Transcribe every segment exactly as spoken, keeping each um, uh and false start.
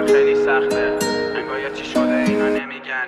من خیلی سخته، انگار یه چی شده اینا نمیگن.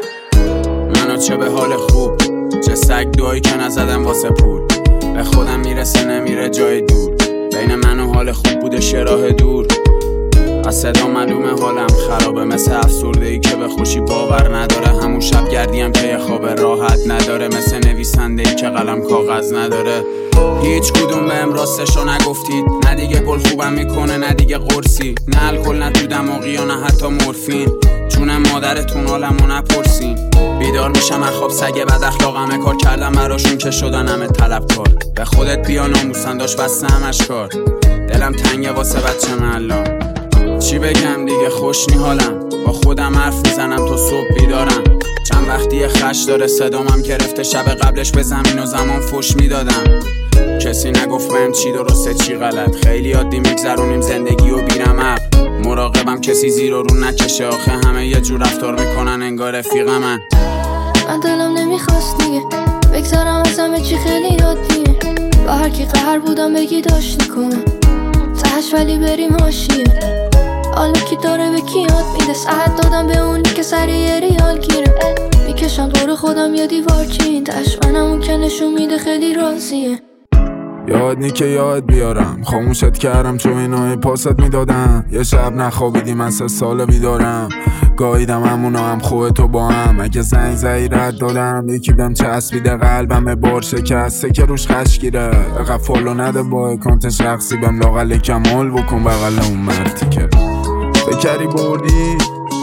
منو چه به حال خوب، چه سگ دوایی که نزدم واسه پول. به خودم میرسه نمیره جای دور، بین من و حال خوب بوده شراه دور. از صدا معلومه حالم خرابه، مثل افسرده‌ای که به خوشی باور نداره. همون شب گردیم که یه خواب راحت نداره، مثل نویسنده‌ای که قلم کاغذ نداره. هیچ کدوم بهم راستشو نگفتید، نه دیگه گل خوبم میکنه نه دیگه قرصی، نه الکل نه تو دماغی و نه حتی مورفین. چون مادرتون حالمو نپرسین. بیدار میشم از خواب سگ بد اخلاقمه، کار کردم براشون که شدن همه طلبکار. به خودت بیا ناموسن داشت بسته همش کار. دلم تنگه واسه بچه من الان، چی بگم دیگه خوش نی حالم. با خودم حرف میزنم تو صبح بیدارم. چند وقتی خش داره صدامم گرفته، شب قبلش به زمین و زمان فش میدادم. کسی نگفت بهم چی درسته چی غلط، خیلی عادی میگذرونیم زندگی و بیرمق. مراقبم کسی زیر و رو نکشه، آخه همه یه جور رفتار میکنن انگار رفیقم. من من دلم نمیخواست دیگه بگذارم از همه چی، خیلی عادیه. با هر کی قهر بودم بگی داشتی کنم تهش، ولی بریم حاشیه. حالا کی داره به کی یاد میده، ساعت دادم به اونی که سری یه ریال گیره. میکشم دور خودم یه دیوار چین، تش منم اون که نشون میده خیلی راضیه. یاد نی که یاد بیارم، خاموشت کردم چون اینای پاست میدادم. یه شب نخوابیدی من سه سال بیدارم، گاهیدم همونو هم خوه تو با هم. اگه زنگ زایی رد دادم، یکی بهم چسبیده قلبم بار شکسته که روش خشگیره. اقا فالو نده با اکانت شخصی، بهم لاغل کمال بکن بغل اون مردی که بکری بردی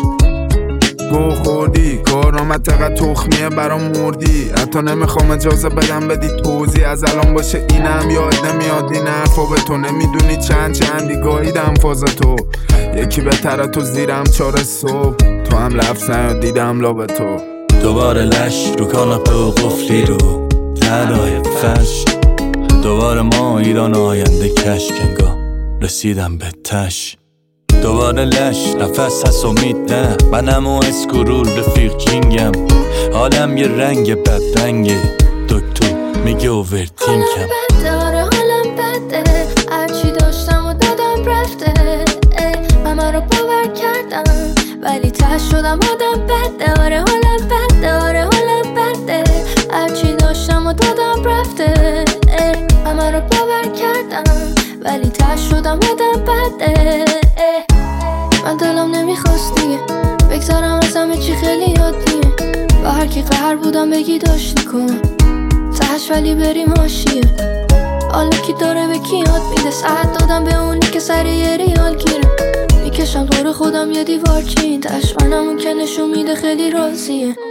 گو خوردی. کارامت تقدر تخمیه برام مردی، حتی نمیخوام اجازه بدم بدی توضیح. از الان باشه اینم یاد نمیاد این حرفا، به تو نمیدونی چند چندی گاهیدم فاز تو. یکی بهتره تو زیرم چار صبح، تو هم لفظ نیاد دیدم لابه تو. دوباره لش رو کاناپه و قفلی رو تلای فرش، دوباره ما ایران آینده کشک، انگار رسیدم به تش. دوباره لش نفس هست امید نه، منم و اسکرول رفیق کینگم. حالم یه رنگ بدرنگه، دکتر میگه اوورتینکم. داره حالم بده، هرچی داشتم و دادم رفته. من رو باور کردم ولی تش شدم آدم بده. آره حالم بده، آره حالم بده، هرچی داشتم و دادم رفته. من رو باور کردم ولی تش شدم آدم بده. من دلم نمیخواست دیگه بگذارم از همه چی، خیلی عادیه. با هر کی قهر بودم بگی داشتی کنم تهش، ولی بریم حاشیه. حالا کی داره به کی یاد میده، ساعت دادم به اونی که سری یه ریال گیره. میکشم دور خودم یه دیوار چین، تهش منم اون که نشون میده خیلی راضیه.